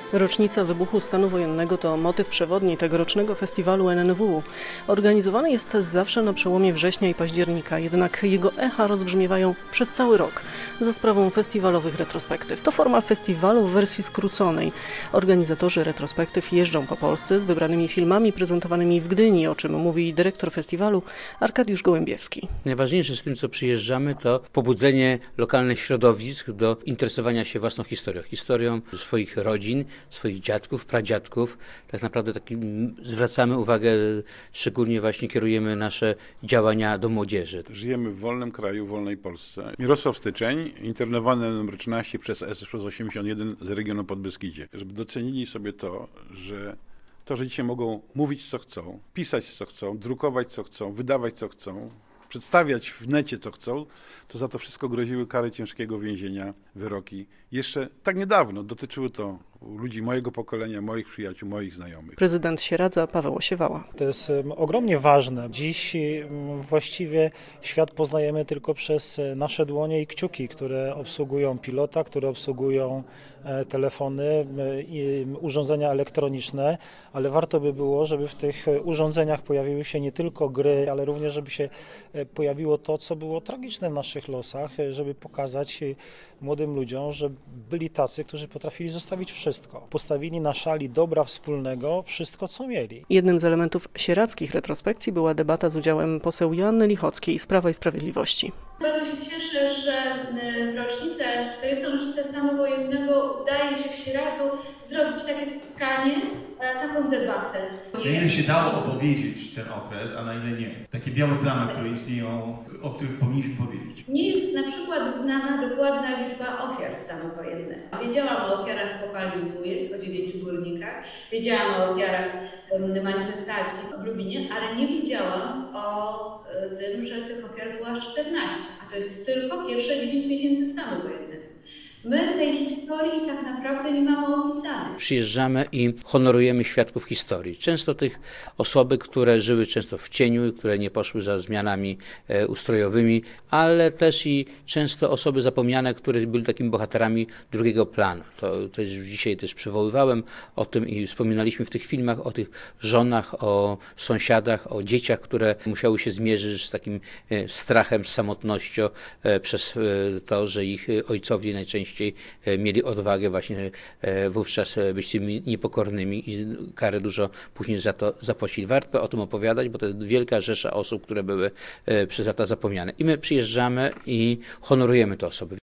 Rocznica wybuchu stanu wojennego to motyw przewodni tegorocznego festiwalu NNW. Organizowany jest zawsze na przełomie września i października, jednak jego echa rozbrzmiewają przez cały rok za sprawą festiwalowych retrospektyw. To forma festiwalu w wersji skróconej. Organizatorzy retrospektyw jeżdżą po Polsce z wybranymi filmami prezentowanymi w Gdyni, o czym mówi dyrektor festiwalu Arkadiusz Gołębiewski. Najważniejsze z tym, co przyjeżdżamy, to pobudzenie lokalnych środowisk do interesowania się własną historią swoich rodzin, swoich dziadków, pradziadków. Tak naprawdę zwracamy uwagę, szczególnie właśnie kierujemy nasze działania do młodzieży. Żyjemy w wolnym kraju, w wolnej Polsce. Mirosław Styczeń, internowany nr 13 przez SS przez 81 z regionu Podbeskidzie. Żeby docenili sobie to, że dzisiaj mogą mówić co chcą, pisać co chcą, drukować co chcą, wydawać co chcą, przedstawiać w necie co chcą, to za to wszystko groziły kary ciężkiego więzienia, wyroki. Jeszcze tak niedawno dotyczyły to ludzi mojego pokolenia, moich przyjaciół, moich znajomych. Prezydent Sieradza Paweł Osiewała. To jest ogromnie ważne. Dziś właściwie świat poznajemy tylko przez nasze dłonie i kciuki, które obsługują pilota, które obsługują telefony i urządzenia elektroniczne, ale warto by było, żeby w tych urządzeniach pojawiły się nie tylko gry, ale również żeby się pojawiło to, co było tragiczne w naszych losach, żeby pokazać młodym ludziom, że byli tacy, którzy potrafili zostawić wszystko. Postawili na szali dobra wspólnego wszystko, co mieli. Jednym z elementów sieradzkich retrospekcji była debata z udziałem poseł Joanny Lichockiej z Prawa i Sprawiedliwości. Bardzo się cieszę, że w rocznicę, 40. rocznicę stanu wojennego udaje się w Sieradzu zrobić takie spotkanie, taką debatę. Na ile się dało opowiedzieć ten okres, a na ile nie? Takie białe plamy, które istnieją, o których powinniśmy powiedzieć. Nie jest na przykład znana dokładna liczba ofiar stanu wojennego. Wiedziałam o ofiarach kopalni Wujek, o 9 górnikach, wiedziałam o ofiarach manifestacji w Lubinie, ale nie wiedziałam o tym, że tych ofiar było aż 14, a to jest tylko pierwsze 10 miesięcy stanu wojennego. My tej historii tak naprawdę nie mamy opisanej. Przyjeżdżamy i honorujemy świadków historii. Często tych osoby, które żyły często w cieniu, które nie poszły za zmianami ustrojowymi, ale też i często osoby zapomniane, które byli takimi bohaterami drugiego planu. To też dzisiaj też przywoływałem o tym i wspominaliśmy w tych filmach o tych żonach, o sąsiadach, o dzieciach, które musiały się zmierzyć z takim strachem, z samotnością przez to, że ich ojcowie najczęściej mieli odwagę właśnie wówczas być tymi niepokornymi i karę dużo później za to zapłacili. Warto o tym opowiadać, bo to jest wielka rzesza osób, które były przez lata zapomniane. I my przyjeżdżamy i honorujemy te osoby.